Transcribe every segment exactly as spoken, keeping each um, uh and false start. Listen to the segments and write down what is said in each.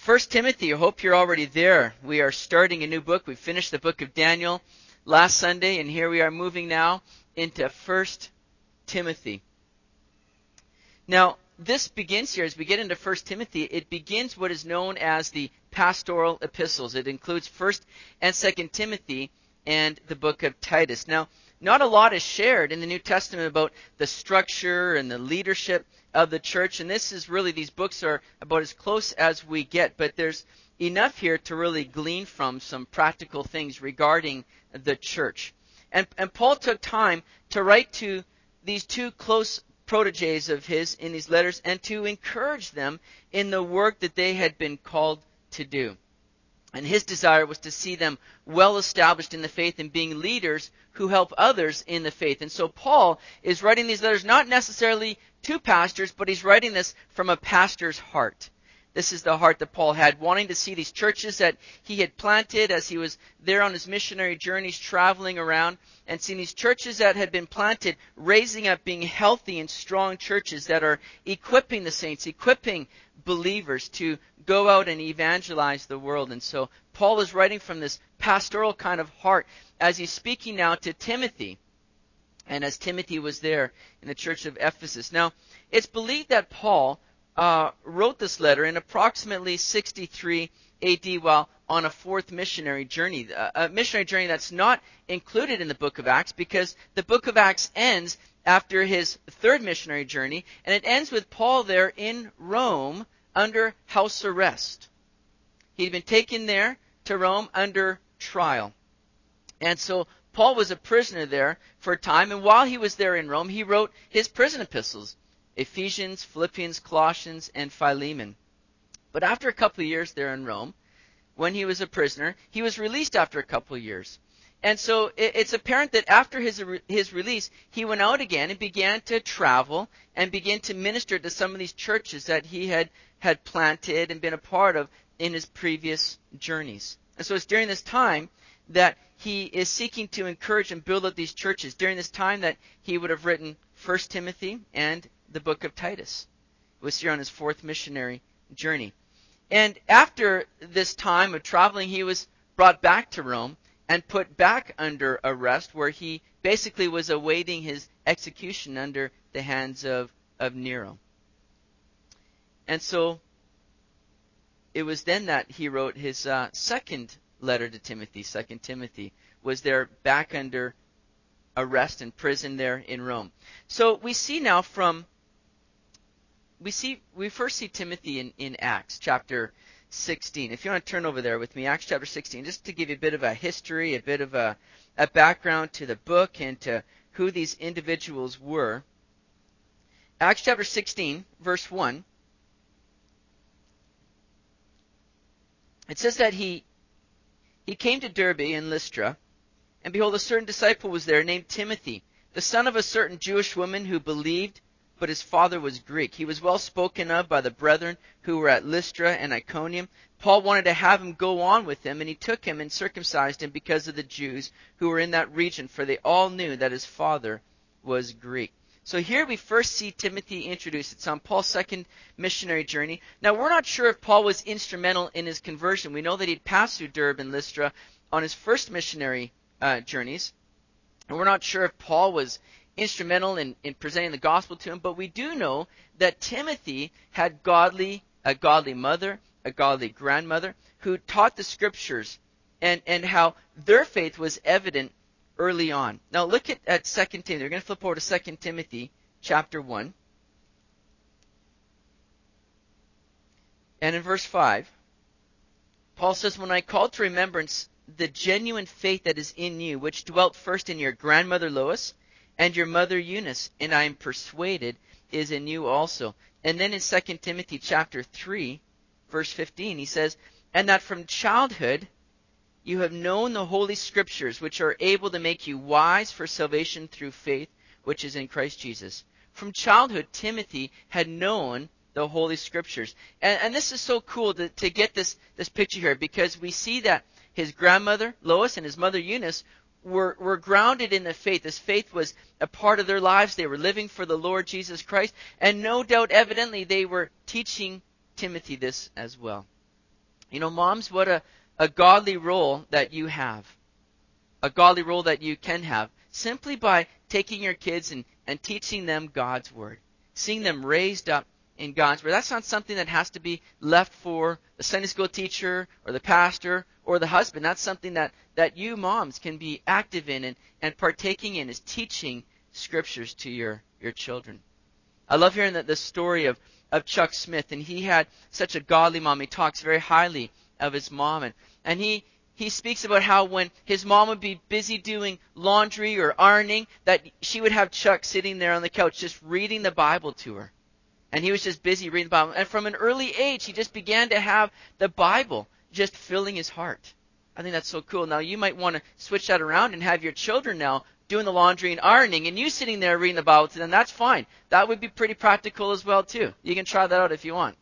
First Timothy, I hope you're already there. We are starting a new book. We finished the book of Daniel last Sunday, and here we are moving now into First Timothy. Now, this begins here, as we get into First Timothy, it begins what is known as the pastoral epistles. It includes First and Second Timothy and the book of Titus. Now, not a lot is shared in the New Testament about the structure and the leadership of the church, and this is really, these books are about as close as we get, but there's enough here to really glean from some practical things regarding the church. And, and Paul took time to write to these two close proteges of his in these letters and to encourage them in the work that they had been called to do. And his desire was to see them well established in the faith and being leaders who help others in the faith. And so Paul is writing these letters not necessarily to pastors, but he's writing this from a pastor's heart. This is the heart that Paul had, wanting to see these churches that he had planted as he was there on his missionary journeys traveling around, and seeing these churches that had been planted raising up, being healthy and strong churches that are equipping the saints, equipping believers to go out and evangelize the world. And so Paul is writing from this pastoral kind of heart as he's speaking now to Timothy, and as Timothy was there in the church of Ephesus. Now, it's believed that Paul Uh, wrote this letter in approximately sixty-three A D while on a fourth missionary journey, a missionary journey that's not included in the book of Acts, because the book of Acts ends after his third missionary journey, and it ends with Paul there in Rome under house arrest. He'd been taken there to Rome under trial. And so Paul was a prisoner there for a time, and while he was there in Rome, he wrote his prison epistles: Ephesians, Philippians, Colossians, and Philemon. But after a couple of years there in Rome, when he was a prisoner, he was released after a couple of years. And so it's apparent that after his his release, he went out again and began to travel and began to minister to some of these churches that he had, had planted and been a part of in his previous journeys. And so it's during this time that he is seeking to encourage and build up these churches, during this time that he would have written First Timothy and the book of Titus. He was here on his fourth missionary journey. And after this time of traveling, he was brought back to Rome and put back under arrest, where he basically was awaiting his execution under the hands of, of Nero. And so it was then that he wrote his uh, second letter to Timothy. Second Timothy was there back under arrest and prison there in Rome. So we see now from We see we first see Timothy in, in Acts chapter sixteen. If you want to turn over there with me, Acts chapter sixteen, just to give you a bit of a history, a bit of a, a background to the book and to who these individuals were. Acts chapter sixteen, verse one. It says that he he came to Derbe and Lystra, and behold, a certain disciple was there named Timothy, the son of a certain Jewish woman who believed, but his father was Greek. He was well spoken of by the brethren who were at Lystra and Iconium. Paul wanted to have him go on with him, and he took him and circumcised him because of the Jews who were in that region, for they all knew that his father was Greek. So here we first see Timothy introduced. It's on Paul's second missionary journey. Now, we're not sure if Paul was instrumental in his conversion. We know that he'd passed through Derbe and Lystra on his first missionary uh, journeys. And we're not sure if Paul was instrumental in, in presenting the gospel to him, but we do know that Timothy had godly, a godly mother, a godly grandmother, who taught the scriptures, and, and how their faith was evident early on. Now look at, at Second Timothy. We're going to flip over to Second Timothy chapter one. And in verse five, Paul says, "When I called to remembrance the genuine faith that is in you, which dwelt first in your grandmother Lois, and your mother Eunice, and I am persuaded is in you also." And then in Second Timothy chapter three, verse fifteen, he says, "And that from childhood you have known the Holy Scriptures, which are able to make you wise for salvation through faith, which is in Christ Jesus." From childhood, Timothy had known the Holy Scriptures. And, and this is so cool to, to get this, this picture here, because we see that his grandmother, Lois, and his mother, Eunice, Were, were grounded in the faith. This faith was a part of their lives. They were living for the Lord Jesus Christ. And no doubt, evidently, they were teaching Timothy this as well. You know, moms, what a, a godly role that you have. A godly role that you can have. Simply by taking your kids and, and teaching them God's Word. Seeing them raised up in God's Word. That's not something that has to be left for the Sunday school teacher or the pastor or the husband. That's something that, that you moms can be active in and, and partaking in, is teaching Scriptures to your, your children. I love hearing the, the story of, of Chuck Smith, and he had such a godly mom. He talks very highly of his mom, and, and he, he speaks about how when his mom would be busy doing laundry or ironing, that she would have Chuck sitting there on the couch just reading the Bible to her. And he was just busy reading the Bible. And from an early age, he just began to have the Bible just filling his heart. I think that's so cool. Now, you might want to switch that around and have your children now doing the laundry and ironing, and you sitting there reading the Bible to them. That's fine. That would be pretty practical as well, too. You can try that out if you want.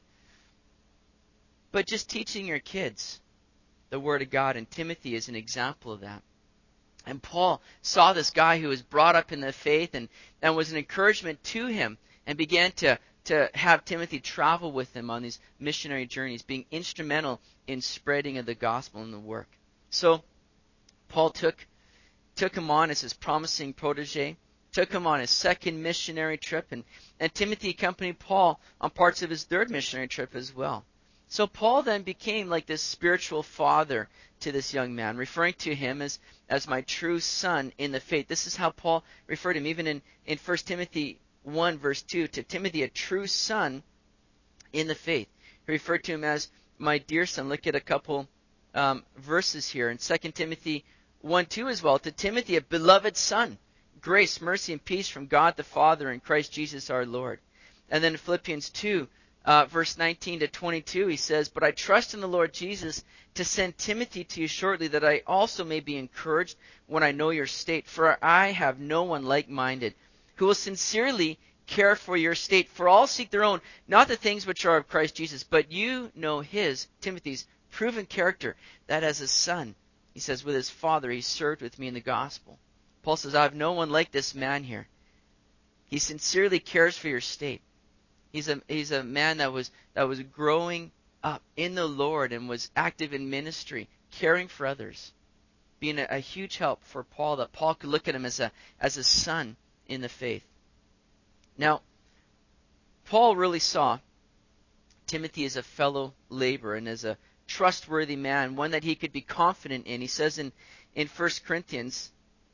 But just teaching your kids the Word of God, and Timothy is an example of that. And Paul saw this guy who was brought up in the faith and, and was an encouragement to him, and began to to have Timothy travel with him on these missionary journeys, being instrumental in spreading of the gospel and the work. So Paul took took him on as his promising protege, took him on his second missionary trip, and, and Timothy accompanied Paul on parts of his third missionary trip as well. So Paul then became like this spiritual father to this young man, referring to him as, as my true son in the faith. This is how Paul referred to him, even in, in First Timothy one verse two, to Timothy, a true son in the faith. He referred to him as my dear son. Look at a couple um, verses here in Second Timothy one two as well. To Timothy, a beloved son, grace, mercy, and peace from God the Father and Christ Jesus our Lord. And then in Philippians two, uh, verse nineteen to twenty-two, he says, but I trust in the Lord Jesus to send Timothy to you shortly, that I also may be encouraged when I know your state. For I have no one like-minded, who will sincerely care for your state. For all seek their own, not the things which are of Christ Jesus, but you know his, Timothy's, proven character, that as a son, he says, with his father, he served with me in the gospel. Paul says, I have no one like this man here. He sincerely cares for your state. He's a he's a man that was that was growing up in the Lord and was active in ministry, caring for others, being a, a huge help for Paul, that Paul could look at him as a as a son in the faith. Now, Paul really saw Timothy as a fellow laborer and as a trustworthy man, one that he could be confident in. He says in, in First Corinthians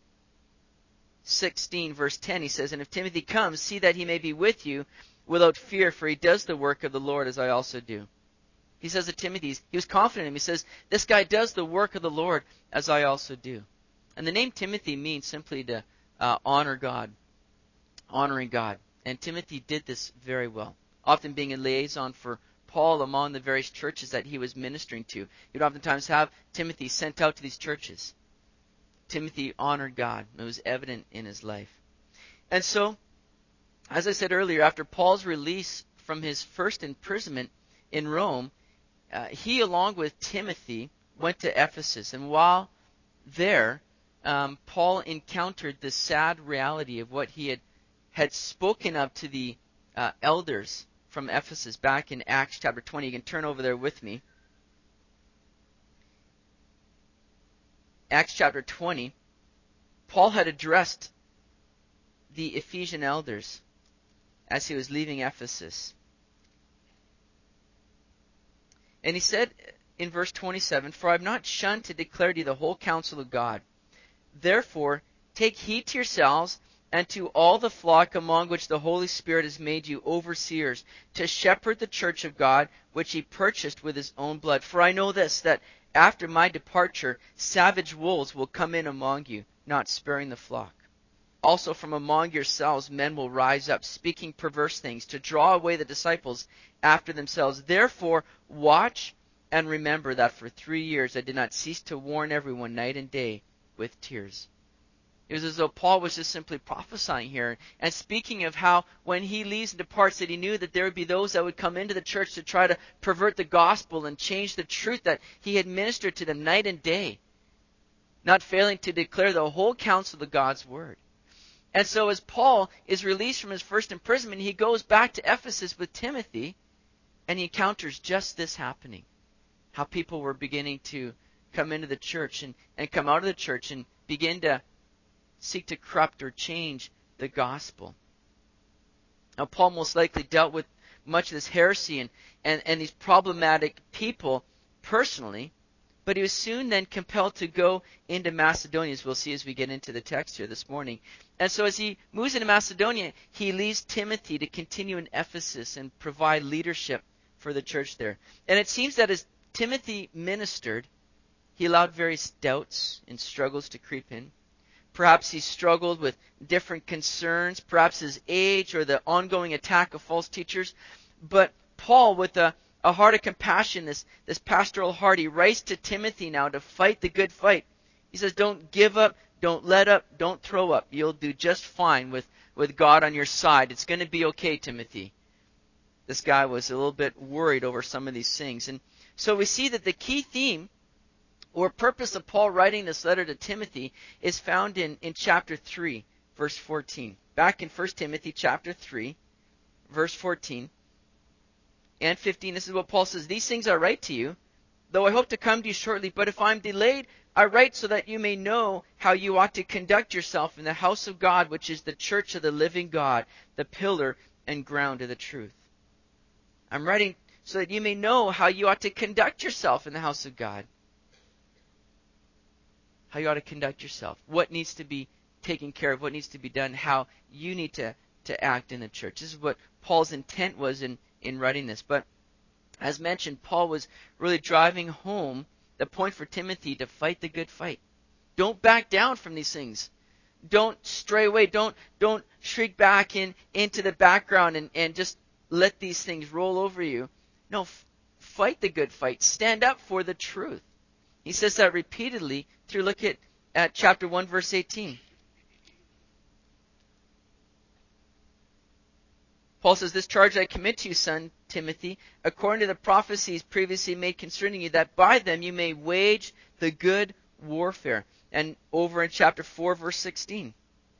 sixteen, verse ten, he says, and if Timothy comes, see that he may be with you without fear, for he does the work of the Lord as I also do. He says to Timothy, he was confident in him. He says, this guy does the work of the Lord as I also do. And the name Timothy means simply to uh, honor God, honoring God. And Timothy did this very well, often being a liaison for Paul among the various churches that he was ministering to. He'd oftentimes have Timothy sent out to these churches. Timothy honored God. It was evident in his life. And so, as I said earlier, after Paul's release from his first imprisonment in Rome, uh, he, along with Timothy, went to Ephesus. And while there, um, Paul encountered the sad reality of what he had, had spoken of to the uh, elders from Ephesus back in Acts chapter twenty. You can turn over there with me. Acts chapter twenty. Paul had addressed the Ephesian elders as he was leaving Ephesus. And he said in verse twenty-seven, for I have not shunned to declare to you the whole counsel of God. Therefore, take heed to yourselves and to all the flock among which the Holy Spirit has made you overseers, to shepherd the church of God, which he purchased with his own blood. For I know this, that after my departure, savage wolves will come in among you, not sparing the flock. Also from among yourselves men will rise up, speaking perverse things, to draw away the disciples after themselves. Therefore, watch and remember that for three years I did not cease to warn everyone night and day with tears. It was as though Paul was just simply prophesying here and speaking of how when he leaves and departs, that he knew that there would be those that would come into the church to try to pervert the gospel and change the truth that he had ministered to them night and day, not failing to declare the whole counsel of God's word. And so as Paul is released from his first imprisonment, he goes back to Ephesus with Timothy, and he encounters just this happening. how people were beginning to come into the church and, and come out of the church and begin to seek to corrupt or change the gospel. Now, Paul most likely dealt with much of this heresy and, and, and these problematic people personally, but he was soon then compelled to go into Macedonia, as we'll see as we get into the text here this morning. And so as he moves into Macedonia, he leaves Timothy to continue in Ephesus and provide leadership for the church there. And it seems that as Timothy ministered, he allowed various doubts and struggles to creep in. Perhaps he struggled with different concerns, perhaps his age or the ongoing attack of false teachers. But Paul, with a, a heart of compassion, this, this pastoral heart, he writes to Timothy now to fight the good fight. He says, don't give up, don't let up, don't throw up. You'll do just fine with, with God on your side. It's going to be okay, Timothy. This guy was a little bit worried over some of these things. And so we see that the key theme or purpose of Paul writing this letter to Timothy is found in, in chapter three, verse fourteen. Back in First Timothy chapter three, verse fourteen and fifteen, this is what Paul says. These things I write to you, though I hope to come to you shortly, but if I am delayed, I write so that you may know how you ought to conduct yourself in the house of God, which is the church of the living God, the pillar and ground of the truth. I'm writing so that you may know how you ought to conduct yourself in the house of God. How you ought to conduct yourself, what needs to be taken care of, what needs to be done, how you need to, to act in the church. This is what Paul's intent was in, in writing this. But as mentioned, Paul was really driving home the point for Timothy to fight the good fight. Don't back down from these things. Don't stray away. Don't don't shrink back in into the background and, and just let these things roll over you. No, f- fight the good fight. Stand up for the truth. He says that repeatedly through, look at, at chapter one, verse eighteen. Paul says, this charge I commit to you, son Timothy, according to the prophecies previously made concerning you, that by them you may wage the good warfare. And over in chapter four, verse sixteen.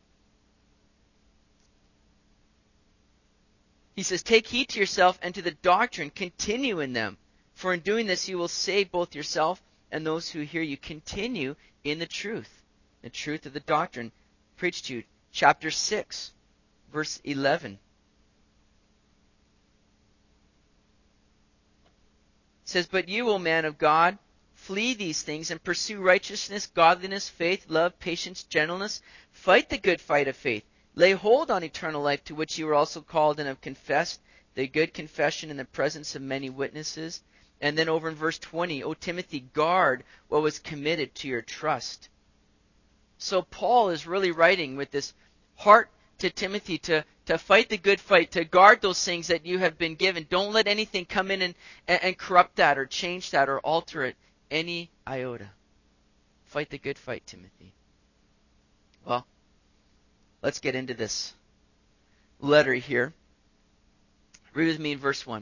He says, take heed to yourself and to the doctrine, continue in them. For in doing this you will save both yourself and those who hear you. Continue in the truth, the truth of the doctrine preached to you. Chapter six, verse eleven. It says, but you, O man of God, flee these things and pursue righteousness, godliness, faith, love, patience, gentleness. Fight the good fight of faith. Lay hold on eternal life, to which you were also called and have confessed the good confession in the presence of many witnesses. And then over in verse twenty, O Timothy, guard what was committed to your trust. So Paul is really writing with this heart to Timothy to, to fight the good fight, to guard those things that you have been given. Don't let anything come in and, and, and corrupt that or change that or alter it any iota. Fight the good fight, Timothy. Well, let's get into this letter here. Read with me in verse one.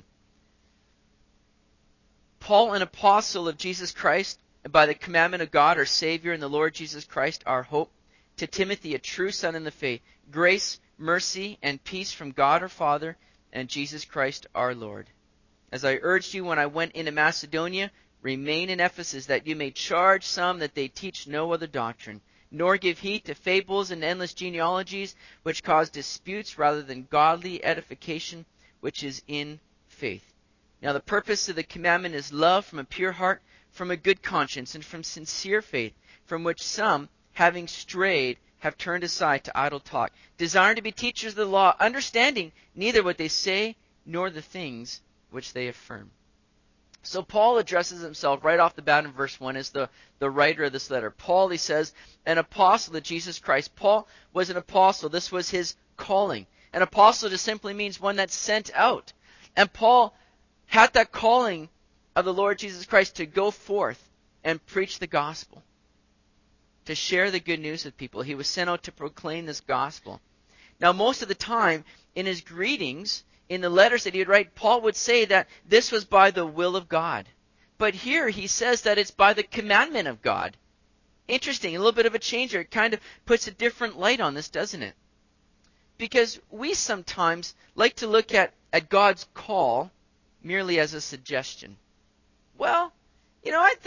Paul, an apostle of Jesus Christ, by the commandment of God, our Savior, and the Lord Jesus Christ, our hope, to Timothy, a true son in the faith, grace, mercy, and peace from God our Father and Jesus Christ our Lord. As I urged you when I went into Macedonia, remain in Ephesus, that you may charge some that they teach no other doctrine, nor give heed to fables and endless genealogies, which cause disputes rather than godly edification, which is in faith. Now the purpose of the commandment is love from a pure heart, from a good conscience, and from sincere faith, from which some, having strayed, have turned aside to idle talk, desiring to be teachers of the law, understanding neither what they say nor the things which they affirm. So Paul addresses himself right off the bat in verse one as the, the writer of this letter. Paul, he says, an apostle of Jesus Christ. Paul was an apostle. This was his calling. An apostle just simply means one that's sent out. And Paul had that calling of the Lord Jesus Christ to go forth and preach the gospel, to share the good news with people. He was sent out to proclaim this gospel. Now, most of the time, in his greetings, in the letters that he would write, Paul would say that this was by the will of God. But here he says that it's by the commandment of God. Interesting, a little bit of a change here. It kind of puts a different light on this, doesn't it? Because we sometimes like to look at, at God's call merely as a suggestion. Well,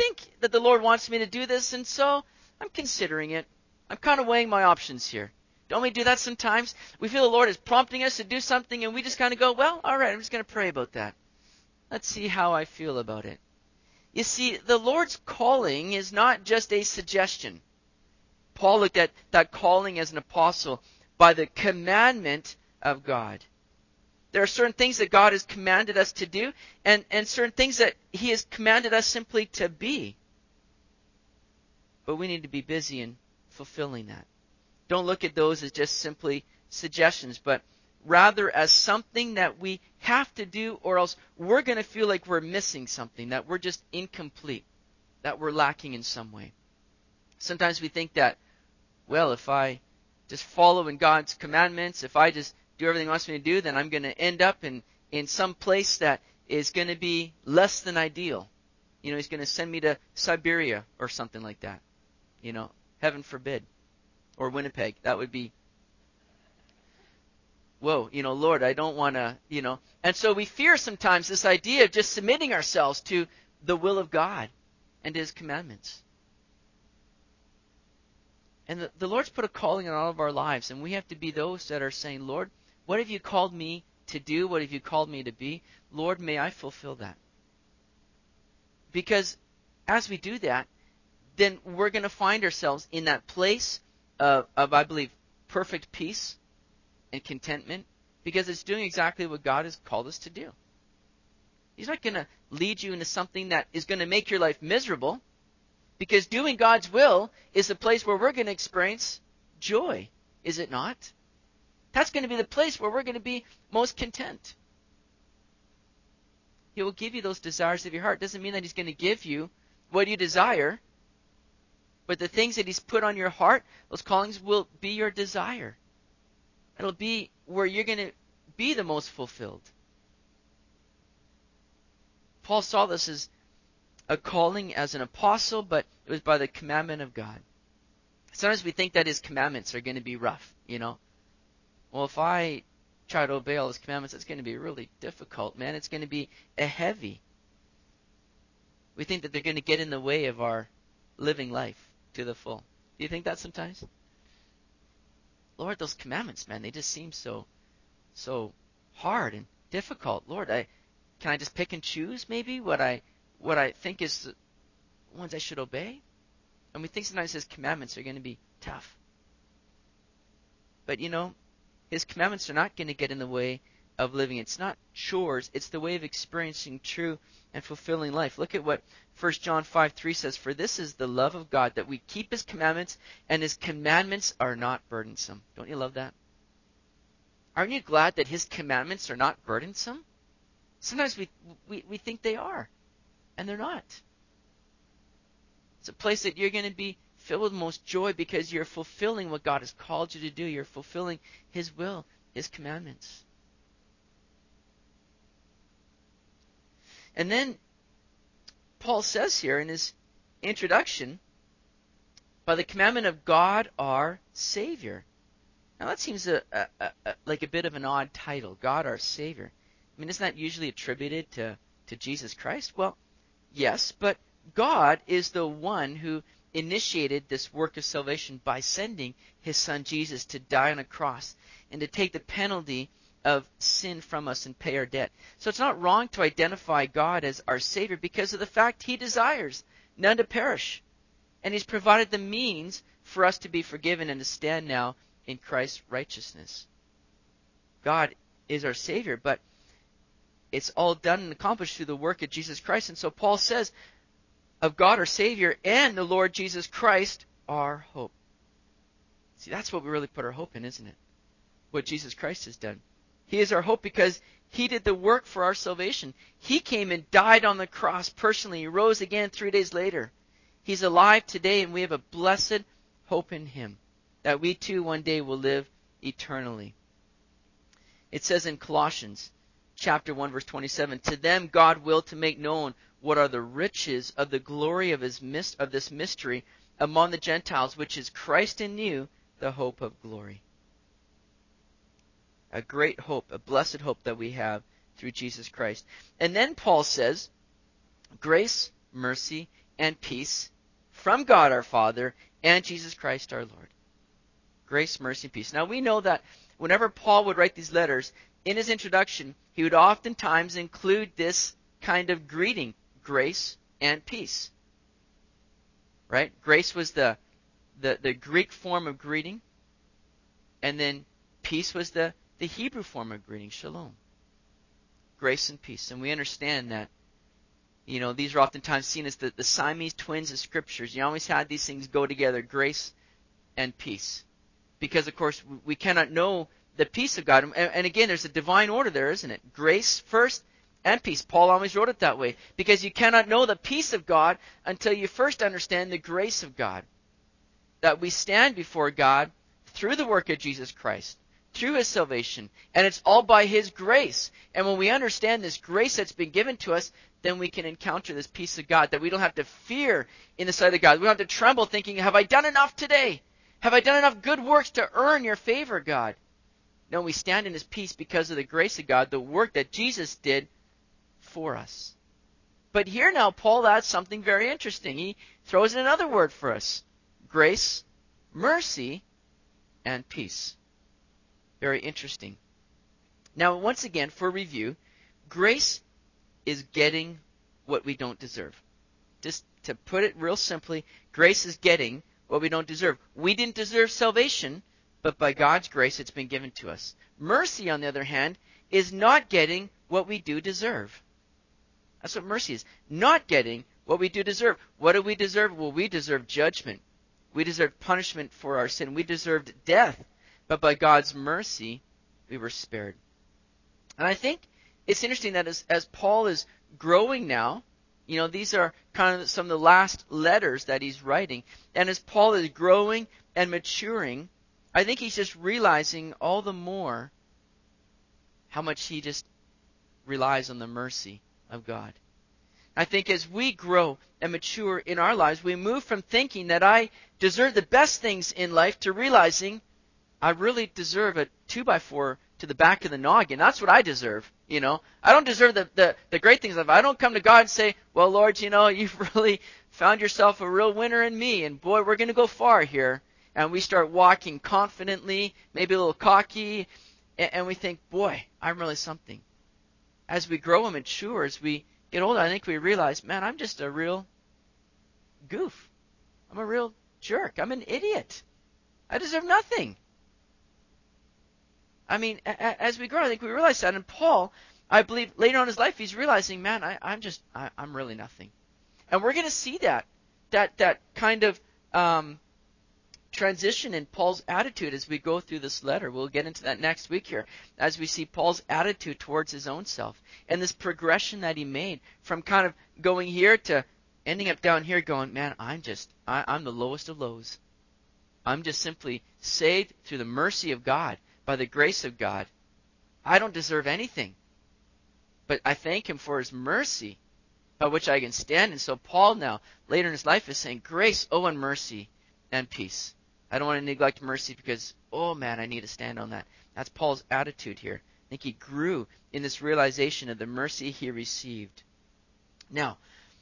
think that the Lord wants me to do this, and so I'm considering it. I'm kind of weighing my options here. Don't we do that sometimes? We feel the Lord is prompting us to do something, and we just kind of go, well, all right, I'm just going to pray about that. Let's see how I feel about it. You see, the Lord's calling is not just a suggestion. Paul looked at that calling as an apostle by the commandment of God. There are certain things that God has commanded us to do, and, and certain things that he has commanded us simply to be. But we need to be busy in fulfilling that. Don't look at those as just simply suggestions, but rather as something that we have to do, or else we're going to feel like we're missing something, that we're just incomplete, that we're lacking in some way. Sometimes we think that, well, if I just follow in God's commandments, if I just do everything He wants me to do, then I'm going to end up in, in some place that is going to be less than ideal. You know, He's going to send me to Siberia or something like that. You know, heaven forbid. Or Winnipeg. That would be, whoa, you know, Lord, I don't want to, you know. And so we fear sometimes this idea of just submitting ourselves to the will of God and His commandments. And the, the Lord's put a calling on all of our lives, and we have to be those that are saying, Lord, what have you called me to do? What have you called me to be? Lord, may I fulfill that. Because as we do that, then we're going to find ourselves in that place of, of, I believe, perfect peace and contentment, because it's doing exactly what God has called us to do. He's not going to lead you into something that is going to make your life miserable, because doing God's will is the place where we're going to experience joy, is it not? That's going to be the place where we're going to be most content. He will give you those desires of your heart. Doesn't mean that He's going to give you what you desire, but the things that He's put on your heart, those callings will be your desire. It'll be where you're going to be the most fulfilled. Paul saw this as a calling as an apostle, but it was by the commandment of God. Sometimes we think that His commandments are going to be rough, you know. Well, if I try to obey all His commandments, it's going to be really difficult, man. It's going to be a heavy. We think that they're going to get in the way of our living life to the full. Do you think that sometimes? Lord, those commandments, man, they just seem so, so hard and difficult. Lord, I can I just pick and choose maybe what I what I think is the ones I should obey? And we think sometimes His commandments are going to be tough. But you know, His commandments are not going to get in the way of living. It's not chores. It's the way of experiencing true and fulfilling life. Look at what First John five three says, "For this is the love of God, that we keep His commandments, and His commandments are not burdensome." Don't you love that? Aren't you glad that His commandments are not burdensome? Sometimes we, we, we think they are, and they're not. It's a place that you're going to be filled with most joy because you're fulfilling what God has called you to do. You're fulfilling His will, His commandments. And then Paul says here in his introduction, by the commandment of God our Savior. Now that seems a, a, a, like a bit of an odd title, God our Savior. I mean, isn't that usually attributed to, to Jesus Christ? Well, yes, but God is the one who initiated this work of salvation by sending His Son Jesus to die on a cross and to take the penalty of sin from us and pay our debt. So it's not wrong to identify God as our Savior because of the fact He desires none to perish. And He's provided the means for us to be forgiven and to stand now in Christ's righteousness. God is our Savior, but it's all done and accomplished through the work of Jesus Christ. And so Paul says of God our Savior and the Lord Jesus Christ our hope. See, that's what we really put our hope in, isn't it? What Jesus Christ has done. He is our hope because He did the work for our salvation. He came and died on the cross personally. He rose again three days later. He's alive today, and we have a blessed hope in Him, that we too one day will live eternally. It says in Colossians chapter one, verse twenty-seven, "To them God willed to make known what are the riches of the glory of his mis- of this mystery among the Gentiles, which is Christ in you, the hope of glory." A great hope, a blessed hope that we have through Jesus Christ. And then Paul says, "Grace, mercy, and peace from God our Father and Jesus Christ our Lord. Grace, mercy, and peace. Now we know that whenever Paul would write these letters, in his introduction, he would oftentimes include this kind of greeting, grace and peace. Right? Grace was the, the, the Greek form of greeting, and then peace was the, the Hebrew form of greeting, shalom. Grace and peace. And we understand that, you know, these are oftentimes seen as the, the Siamese twins of scriptures. You always had these things go together, grace and peace. Because, of course, we cannot know the peace of God. And, and again, there's a divine order there, isn't it? Grace first and peace. Paul always wrote it that way. Because you cannot know the peace of God until you first understand the grace of God. That we stand before God through the work of Jesus Christ, through His salvation. And it's all by His grace. And when we understand this grace that's been given to us, then we can encounter this peace of God. That we don't have to fear in the sight of God. We don't have to tremble thinking, have I done enough today? Have I done enough good works to earn your favor, God? No, we stand in His peace because of the grace of God, the work that Jesus did for us. But here now, Paul adds something very interesting. He throws in another word for us. Grace, mercy, and peace. Very interesting. Now, once again, for review, grace is getting what we don't deserve. Just to put it real simply, grace is getting what we don't deserve. We didn't deserve salvation, but by God's grace it's been given to us. Mercy, on the other hand, is not getting what we do deserve. That's what mercy is. Not getting what we do deserve. What do we deserve? Well, we deserve judgment. We deserved punishment for our sin. We deserved death. But by God's mercy, we were spared. And I think it's interesting that as, as Paul is growing now, you know, these are kind of some of the last letters that he's writing. And as Paul is growing and maturing, I think he's just realizing all the more how much he just relies on the mercy of God. I think as we grow and mature in our lives, we move from thinking that I deserve the best things in life to realizing I really deserve a two by four to the back of the noggin. That's what I deserve, you know. I don't deserve the, the, the great things of life. I don't come to God and say, well, Lord, you know, you've really found yourself a real winner in me, and boy, we're going to go far here. And we start walking confidently, maybe a little cocky, and, and we think, boy, I'm really something. As we grow and mature, as we get older, I think we realize, man, I'm just a real goof. I'm a real jerk. I'm an idiot. I deserve nothing. I mean, a- as we grow, I think we realize that. And Paul, I believe, later on in his life, he's realizing, man, I, I'm just, I, I'm really nothing. And we're going to see that, that, that kind of um, transition in Paul's attitude as we go through this letter. We'll get into that next week here, as we see Paul's attitude towards his own self and this progression that he made from kind of going here to ending up down here, going, man, I'm just, I, I'm the lowest of lows. I'm just simply saved through the mercy of God. By the grace of God. I don't deserve anything. But I thank Him for His mercy, by which I can stand. And so Paul now, later in his life, is saying, grace, oh, and mercy, and peace. I don't want to neglect mercy because, oh man, I need to stand on that. That's Paul's attitude here. I think he grew in this realization of the mercy he received. Now,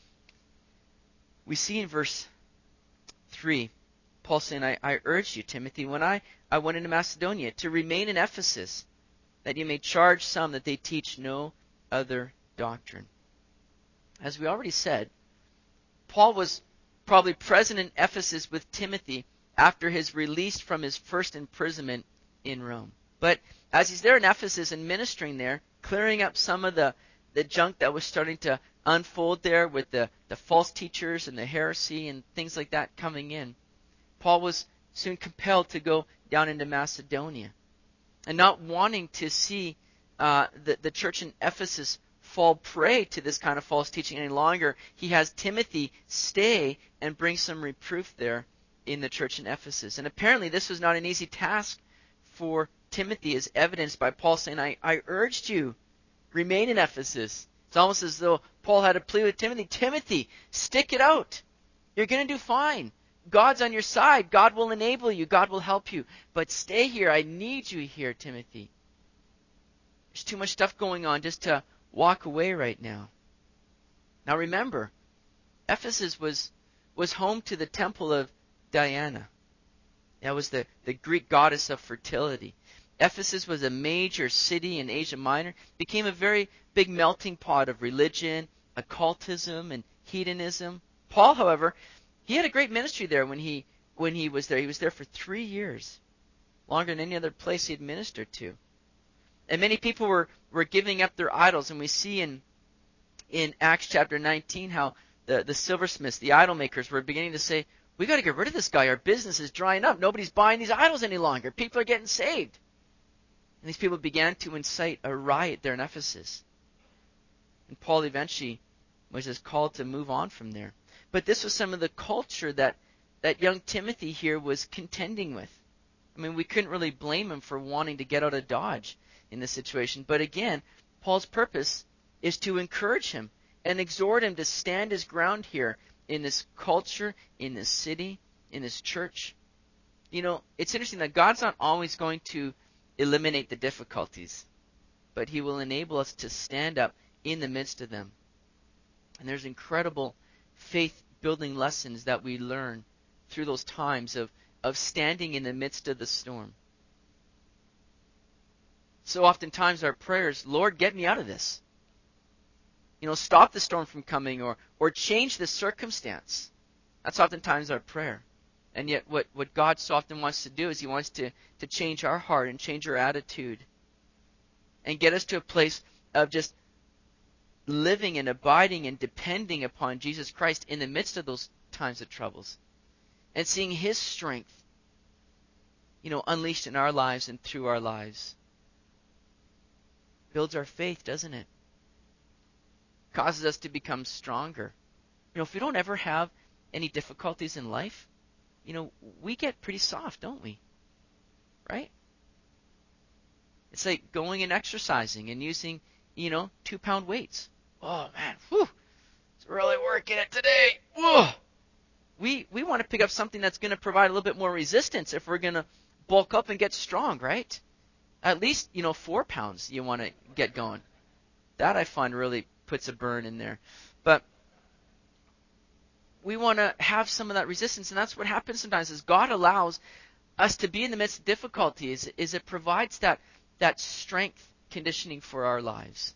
we see in verse three, Paul saying, I, I urge you, Timothy, when I, I went into Macedonia, to remain in Ephesus, that you may charge some that they teach no other doctrine. As we already said, Paul was probably present in Ephesus with Timothy after his release from his first imprisonment in Rome. But as he's there in Ephesus and ministering there, clearing up some of the, the junk that was starting to unfold there with the, the false teachers and the heresy and things like that coming in, Paul was soon compelled to go down into Macedonia. And not wanting to see uh, the, the church in Ephesus fall prey to this kind of false teaching any longer, he has Timothy stay and bring some reproof there in the church in Ephesus. And apparently this was not an easy task for Timothy, as evidenced by Paul saying, I, I urged you, remain in Ephesus. It's almost as though Paul had a plea with Timothy. Timothy, stick it out. You're going to do fine. God's on your side. God will enable you. God will help you. But stay here. I need you here, Timothy. There's too much stuff going on just to walk away right now. Now remember, Ephesus was, was home to the temple of Diana. That was the, the Greek goddess of fertility. Ephesus was a major city in Asia Minor, became a very big melting pot of religion, occultism, and hedonism. Paul, however, he had a great ministry there when he when he was there. He was there for three years, longer than any other place he had ministered to. And many people were, were giving up their idols, and we see in in Acts chapter nineteen how the, the silversmiths, the idol makers, were beginning to say, we got to get rid of this guy. Our business is drying up. Nobody's buying these idols any longer. People are getting saved. And these people began to incite a riot there in Ephesus. And Paul eventually was just called to move on from there. But this was some of the culture that, that young Timothy here was contending with. I mean, we couldn't really blame him for wanting to get out of Dodge in this situation. But again, Paul's purpose is to encourage him and exhort him to stand his ground here in this culture, in this city, in this church. You know, it's interesting that God's not always going to eliminate the difficulties, but he will enable us to stand up in the midst of them. And there's incredible faith-building lessons that we learn through those times of, of standing in the midst of the storm. So oftentimes our prayers, Lord, get me out of this. You know, stop the storm from coming, or, or change the circumstance. That's oftentimes our prayer. And yet what, what God so often wants to do is he wants to, to change our heart and change our attitude and get us to a place of just living and abiding and depending upon Jesus Christ in the midst of those times of troubles and seeing his strength, you know, unleashed in our lives and through our lives. Builds our faith, doesn't it? Causes us to become stronger. You know, if we don't ever have any difficulties in life, you know, we get pretty soft, don't we? Right? It's like going and exercising and using, you know, two-pound weights. Oh, man, whew, it's really working it today. Whoa. We, we want to pick up something that's going to provide a little bit more resistance if we're going to bulk up and get strong, right? At least, you know, four pounds you want to get going. That I find really puts a burn in there. But we want to have some of that resistance, and that's what happens sometimes is God allows us to be in the midst of difficulties, is it provides that, that strength conditioning for our lives.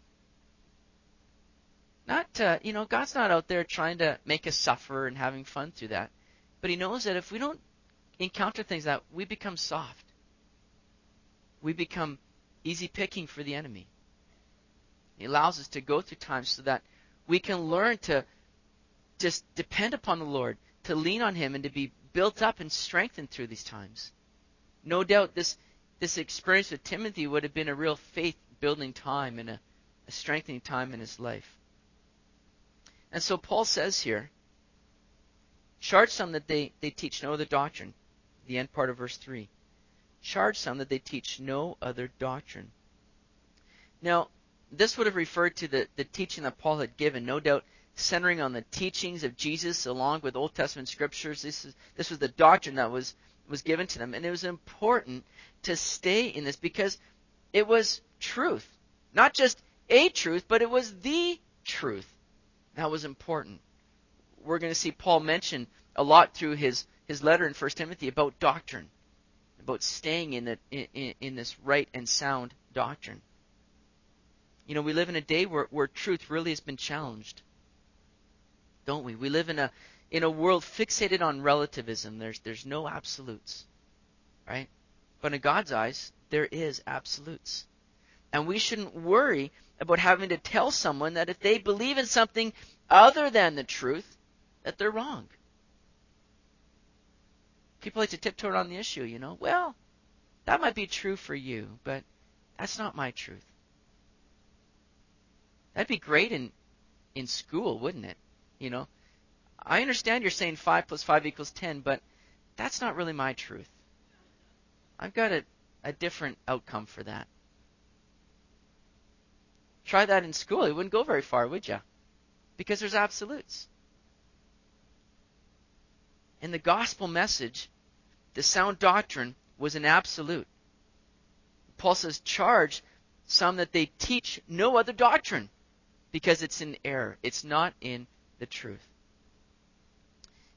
Not, uh, you know, God's not out there trying to make us suffer and having fun through that. But he knows that if we don't encounter things that, we become soft. We become easy picking for the enemy. He allows us to go through times so that we can learn to just depend upon the Lord, to lean on him, and to be built up and strengthened through these times. No doubt this this experience with Timothy would have been a real faith-building time and a, a strengthening time in his life. And so Paul says here, charge some that they, they teach no other doctrine. The end part of verse three. Charge some that they teach no other doctrine. Now, this would have referred to the, the teaching that Paul had given, no doubt centering on the teachings of Jesus along with Old Testament scriptures. This is this was the doctrine that was, was given to them. And it was important to stay in this because it was truth. Not just a truth, but it was the truth. That was important. We're going to see Paul mention a lot through his, his letter in First Timothy about doctrine, about staying in, the, in, in this right and sound doctrine. You know, we live in a day where, where truth really has been challenged, don't we? We live in a in a world fixated on relativism. There's there's no absolutes, right? But in God's eyes, there is absolutes. And we shouldn't worry about having to tell someone that if they believe in something other than the truth, that they're wrong. People like to tiptoe around the issue, you know. Well, that might be true for you, but that's not my truth. That'd be great in, in school, wouldn't it? You know, I understand you're saying five plus five equals ten, but that's not really my truth. I've got a, a different outcome for that. Try that in school. It wouldn't go very far, would you? Because there's absolutes. In the gospel message, the sound doctrine was an absolute. Paul says, charge some that they teach no other doctrine, because it's in error. It's not in the truth.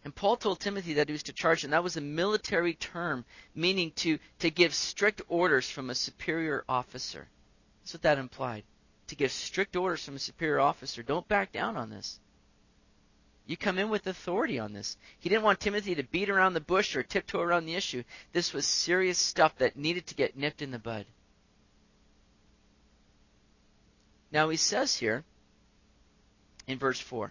And Paul told Timothy that he was to charge, and that was a military term, meaning to, to give strict orders from a superior officer. That's what that implied. To give strict orders from a superior officer. Don't back down on this. You come in with authority on this. He didn't want Timothy to beat around the bush or tiptoe around the issue. This was serious stuff that needed to get nipped in the bud. Now he says here in verse four,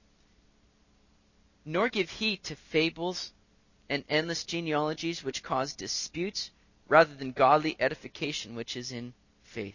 nor give heed to fables and endless genealogies which cause disputes, rather than godly edification which is in faith.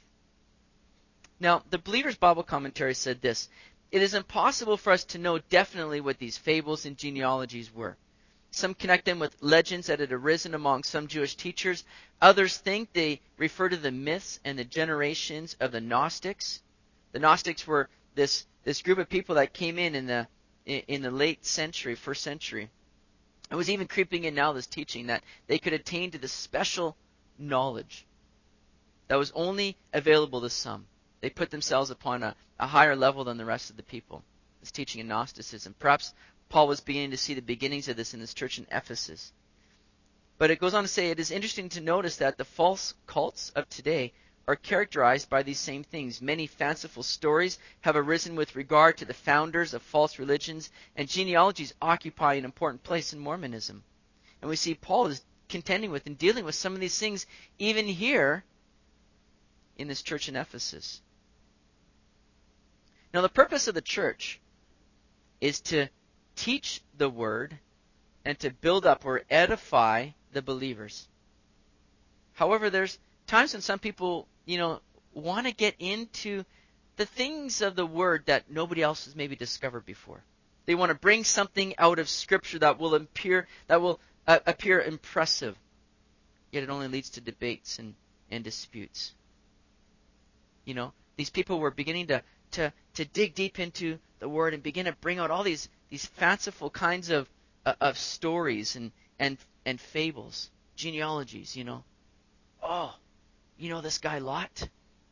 Now, the Believer's Bible Commentary said this: it is impossible for us to know definitely what these fables and genealogies were. Some connect them with legends that had arisen among some Jewish teachers. Others think they refer to the myths and the generations of the Gnostics. The Gnostics were this, this group of people that came in in the in the late century, first century. It was even creeping in now, this teaching that they could attain to this special knowledge that was only available to some. They put themselves upon a, a higher level than the rest of the people. This teaching in Gnosticism. Perhaps Paul was beginning to see the beginnings of this in this church in Ephesus. But it goes on to say, it is interesting to notice that the false cults of today are characterized by these same things. Many fanciful stories have arisen with regard to the founders of false religions, and genealogies occupy an important place in Mormonism. And we see Paul is contending with and dealing with some of these things even here in this church in Ephesus. Now, the purpose of the church is to teach the word and to build up or edify the believers. However, there's times when some people, you know, want to get into the things of the word that nobody else has maybe discovered before. They want to bring something out of Scripture that will appear that will uh, appear impressive, yet it only leads to debates and, and disputes. You know, these people were beginning to, to, to dig deep into the word and begin to bring out all these, these fanciful kinds of uh, of stories and, and and fables, genealogies. You know, oh. You know this guy Lot?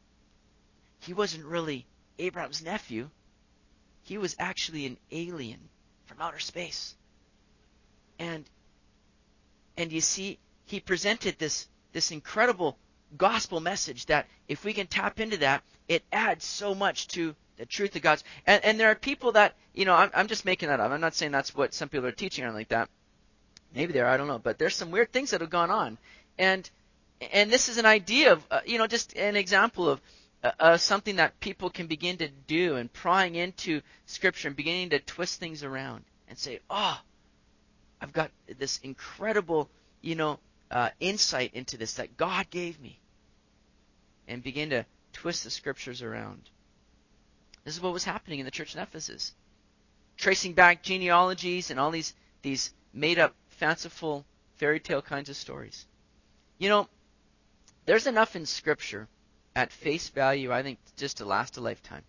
He wasn't really Abraham's nephew. He was actually an alien from outer space. And and you see, he presented this, this incredible gospel message that if we can tap into that, it adds so much to the truth of God's. And, and there are people that, you know, I'm, I'm just making that up. I'm not saying that's what some people are teaching or like that. Maybe they are, I don't know. But there's some weird things that have gone on. And And this is an idea of, uh, you know, just an example of uh, uh, something that people can begin to do and prying into Scripture and beginning to twist things around and say, oh, I've got this incredible, you know, uh, insight into this that God gave me. And begin to twist the Scriptures around. This is what was happening in the church in Ephesus. Tracing back genealogies and all these, these made-up, fanciful, fairy tale kinds of stories. You know, there's enough in Scripture at face value, I think, just to last a lifetime.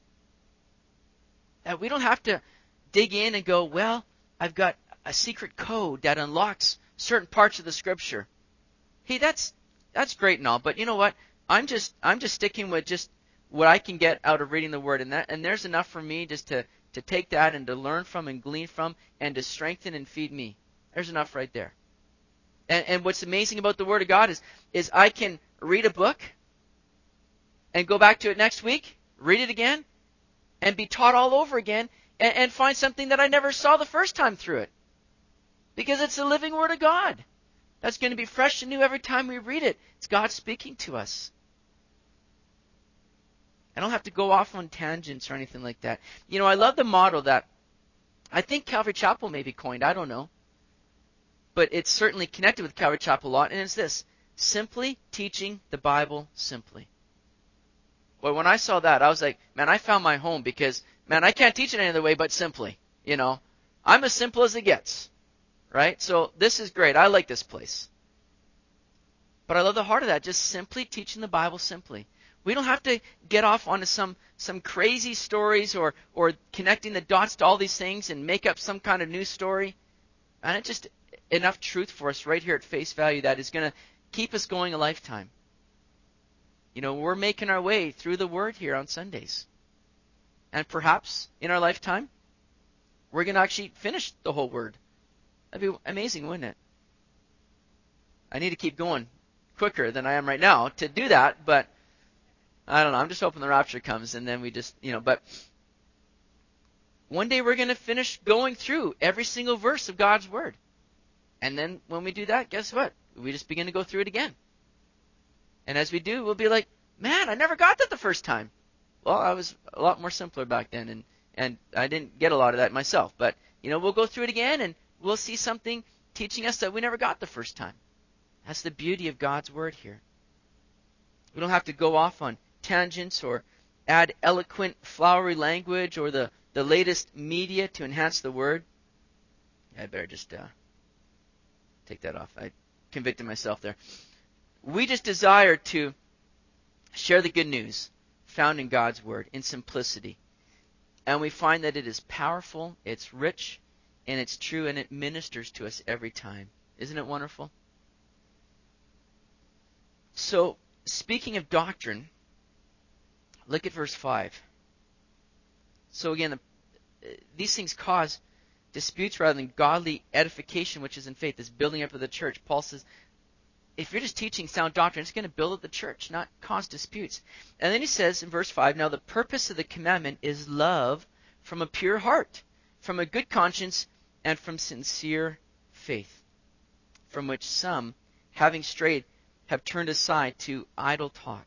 That we don't have to dig in and go, well, I've got a secret code that unlocks certain parts of the Scripture. Hey, that's that's great and all, but you know what? I'm just I'm just sticking with just what I can get out of reading the Word, and that and there's enough for me just to, to take that and to learn from and glean from and to strengthen and feed me. There's enough right there. And, and what's amazing about the Word of God is, is I can read a book and go back to it next week, read it again, and be taught all over again, and, and find something that I never saw the first time through it. Because it's the living Word of God. That's going to be fresh and new every time we read it. It's God speaking to us. I don't have to go off on tangents or anything like that. You know, I love the motto that I think Calvary Chapel maybe coined. I don't know. But it's certainly connected with Calvary Chapel a lot, and it's this: simply teaching the Bible simply. Well, when I saw that, I was like, man, I found my home, because, man, I can't teach it any other way but simply. You know, I'm as simple as it gets, right? So this is great. I like this place. But I love the heart of that, just simply teaching the Bible simply. We don't have to get off onto some, some crazy stories or, or connecting the dots to all these things and make up some kind of new story. And it's just enough truth for us right here at face value that is going to keep us going a lifetime. You know, we're making our way through the Word here on Sundays. And perhaps in our lifetime, we're going to actually finish the whole Word That'd be amazing, wouldn't it? I need to keep going quicker than I am right now to do that, but I don't know. I'm just hoping the rapture comes and then we just, you know, but one day we're going to finish going through every single verse of God's Word. And then when we do that, guess what? We just begin to go through it again. And as we do, we'll be like, man, I never got that the first time. Well, I was a lot more simpler back then, and, and I didn't get a lot of that myself. But, you know, we'll go through it again, and we'll see something teaching us that we never got the first time. That's the beauty of God's Word here. We don't have to go off on tangents or add eloquent, flowery language or the, the latest media to enhance the Word. I better just uh, take that off. I convicted myself there. We just desire to share the good news found in God's Word in simplicity. And we find that it is powerful, it's rich, and it's true, and it ministers to us every time. Isn't it wonderful? So, speaking of doctrine, look at verse five. So again, the, these things cause disputes rather than godly edification, which is in faith, this building up of the church. Paul says, if you're just teaching sound doctrine, it's going to build up the church, not cause disputes. And then he says in verse five, now the purpose of the commandment is love from a pure heart, from a good conscience, and from sincere faith, from which some, having strayed, have turned aside to idle talk.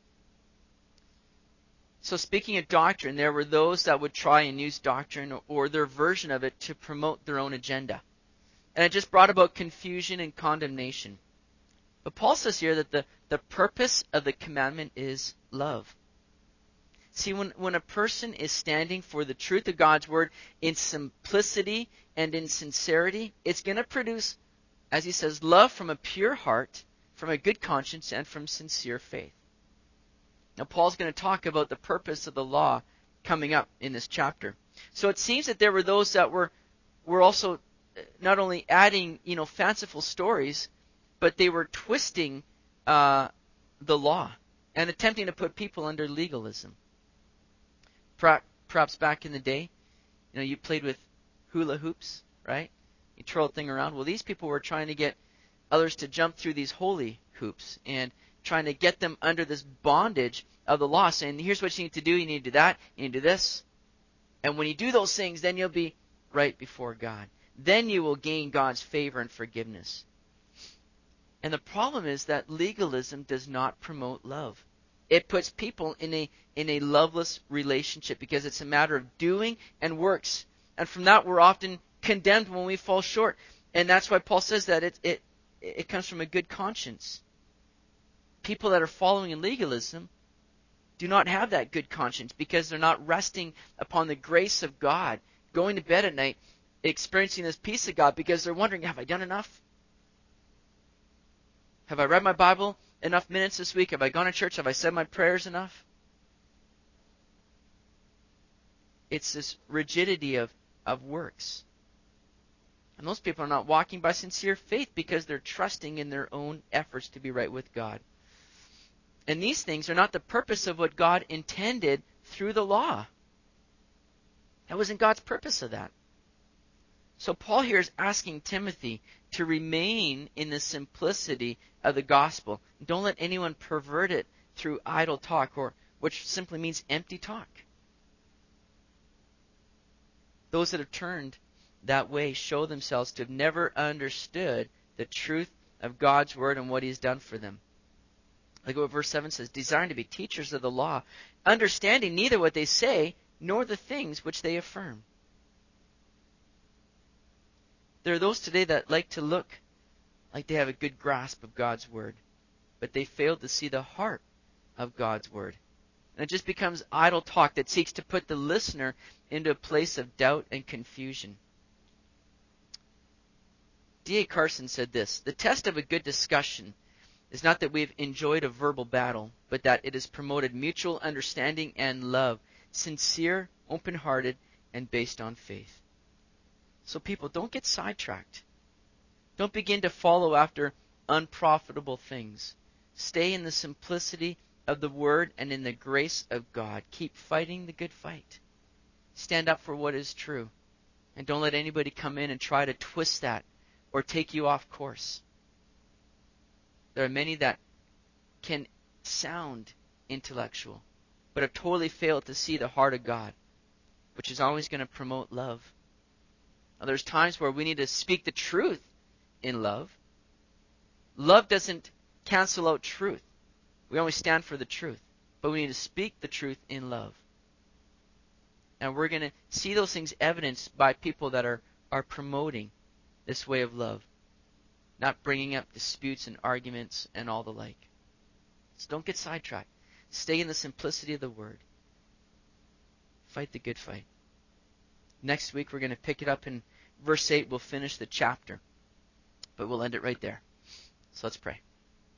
So speaking of doctrine, there were those that would try and use doctrine or, or their version of it to promote their own agenda. And it just brought about confusion and condemnation. But Paul says here that the, the purpose of the commandment is love. See, when, when a person is standing for the truth of God's Word in simplicity and in sincerity, it's going to produce, as he says, love from a pure heart, from a good conscience, and from sincere faith. Now, Paul's going to talk about the purpose of the law coming up in this chapter. So it seems that there were those that were were also not only adding, you know, fanciful stories, but they were twisting uh, the law and attempting to put people under legalism. Perhaps back in the day, you know, you played with hula hoops, right? You twirled the thing around. Well, these people were trying to get others to jump through these holy hoops and trying to get them under this bondage of the law, saying, here's what you need to do. You need to do that. You need to do this. And when you do those things, then you'll be right before God. Then you will gain God's favor and forgiveness. And the problem is that legalism does not promote love. It puts people in a in a loveless relationship because it's a matter of doing and works. And from that, we're often condemned when we fall short. And that's why Paul says that it it, it comes from a good conscience. People that are following in legalism do not have that good conscience because they're not resting upon the grace of God, going to bed at night, experiencing this peace of God because they're wondering, have I done enough? Have I read my Bible enough minutes this week? Have I gone to church? Have I said my prayers enough? It's this rigidity of, of works. And those people are not walking by sincere faith because they're trusting in their own efforts to be right with God. And these things are not the purpose of what God intended through the law. That wasn't God's purpose of that. So Paul here is asking Timothy to remain in the simplicity of the gospel. Don't let anyone pervert it through idle talk, or which simply means empty talk. Those that have turned that way show themselves to have never understood the truth of God's word and what He's done for them. Look at what verse seven says, desiring to be teachers of the law, understanding neither what they say nor the things which they affirm. There are those today that like to look like they have a good grasp of God's word, but they fail to see the heart of God's word. And it just becomes idle talk that seeks to put the listener into a place of doubt and confusion. D A Carson said this, the test of a good discussion is not that we've enjoyed a verbal battle, but that it has promoted mutual understanding and love, sincere, open-hearted, and based on faith. So people, don't get sidetracked. Don't begin to follow after unprofitable things. Stay in the simplicity of the Word and in the grace of God. Keep fighting the good fight. Stand up for what is true. And don't let anybody come in and try to twist that or take you off course. There are many that can sound intellectual, but have totally failed to see the heart of God, which is always going to promote love. Now, there's times where we need to speak the truth in love. Love doesn't cancel out truth. We always stand for the truth, but we need to speak the truth in love. And we're going to see those things evidenced by people that are, are promoting this way of love, not bringing up disputes and arguments and all the like. So don't get sidetracked. Stay in the simplicity of the word. Fight the good fight. Next week we're going to pick it up in verse eight. We'll finish the chapter, but we'll end it right there. So let's pray.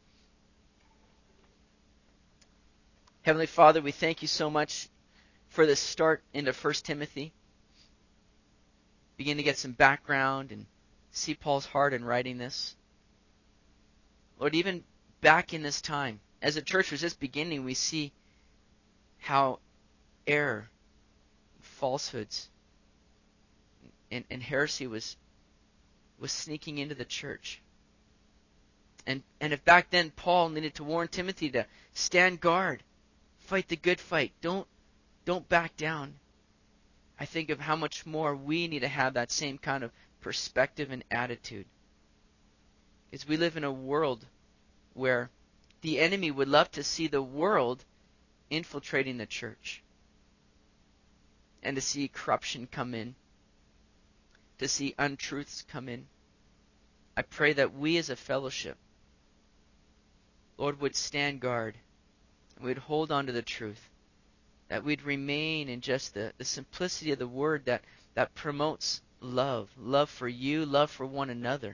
Heavenly Father, we thank you so much for this start into First Timothy. Begin to get some background and see Paul's heart in writing this. Lord, even back in this time, as the church was just beginning, we see how error, falsehoods, and, and heresy was was sneaking into the church. And and if back then Paul needed to warn Timothy to stand guard, fight the good fight, don't don't back down, I think of how much more we need to have that same kind of perspective and attitude. Because we live in a world where the enemy would love to see the world infiltrating the church, and to see corruption come in, to see untruths come in. I pray that we as a fellowship, Lord, would stand guard, and we'd hold on to the truth, that we'd remain in just the, the simplicity of the word that, that promotes love, love for you, love for one another.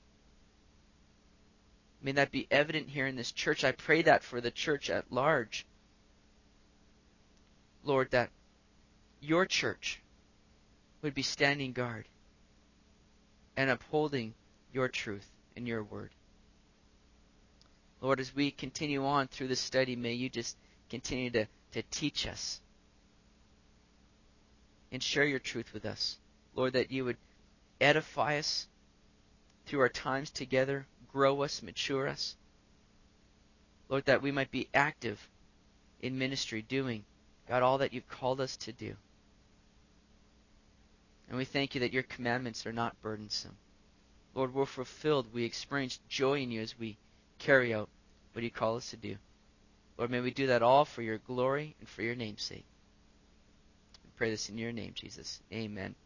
May that be evident here in this church. I pray that for the church at large. Lord, that your church would be standing guard and upholding your truth and your word. Lord, as we continue on through this study, may you just continue to, to teach us and share your truth with us. Lord, that you would edify us through our times together, grow us, mature us. Lord, that we might be active in ministry, doing, God, all that you've called us to do. And we thank you that your commandments are not burdensome. Lord, we're fulfilled. We experience joy in you as we carry out what you call us to do. Lord, may we do that all for your glory and for your name's sake. We pray this in your name, Jesus. Amen.